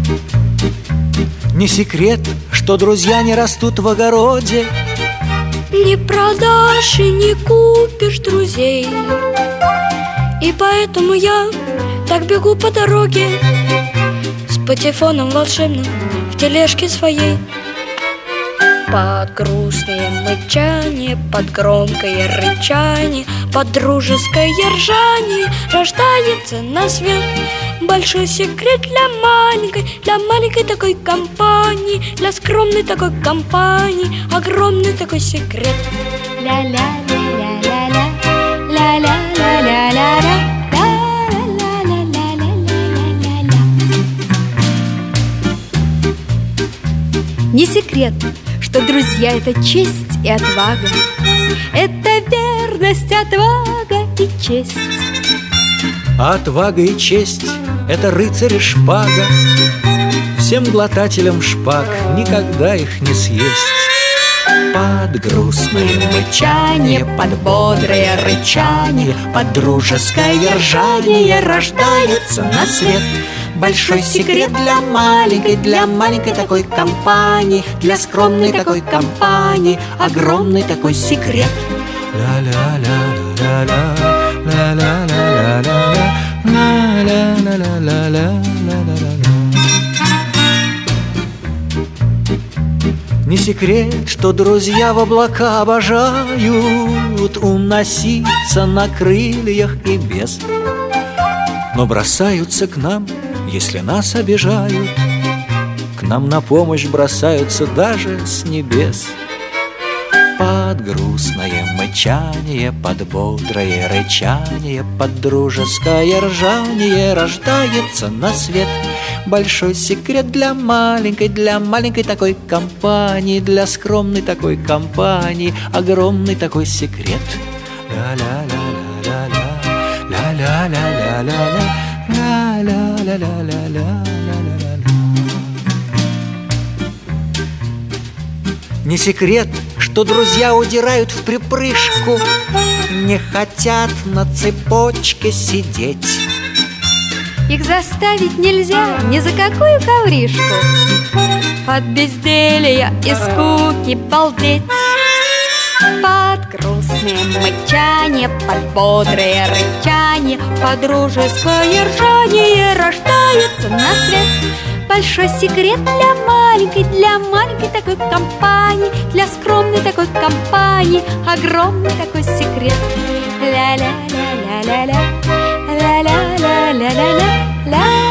Не секрет, что друзья не растут в огороде. Не продашь и не купишь друзей. И поэтому я так бегу по дороге с патефоном волшебным в тележке своей. Под грустное мычание, под громкое рычание, под дружеское ржание рождается на свет большой секрет для маленькой такой компании, для скромной такой компании, огромный такой секрет. Ля-ля-ля-ля-ля-ля, ля-ля-ля-ля-ля-ля. Не секрет, что друзья — это честь и отвага. Это верность, отвага и честь. А отвага и честь — это рыцарь и шпага. Всем глотателям шпаг никогда их не съесть. Под грустное мычание, под бодрое рычание, под дружеское ржание рождается на свет большой секрет для маленькой такой компании, для скромной такой компании, огромный такой секрет. Не секрет, что друзья в облака обожают уноситься на крыльях и без, но бросаются к нам, если нас обижают. К нам на помощь бросаются даже с небес. Под грустное мычание, под бодрое рычание, под дружеское ржание рождается на свет большой секрет для маленькой такой компании, для скромной такой компании, огромный такой секрет. Не секрет, что друзья удирают в припрыжку, не хотят на цепочке сидеть. Их заставить нельзя ни за какую ковришку, от безделья и скуки балдеть. Под грустное мычание, под бодрое рычание, под дружеское ржание рождается на свет большой секрет для маленькой такой компании, для скромной такой компании, огромный такой секрет. Ля-ля-ля-ля-ля-ля, ля-ля-ля-ля-ля-ля, ля.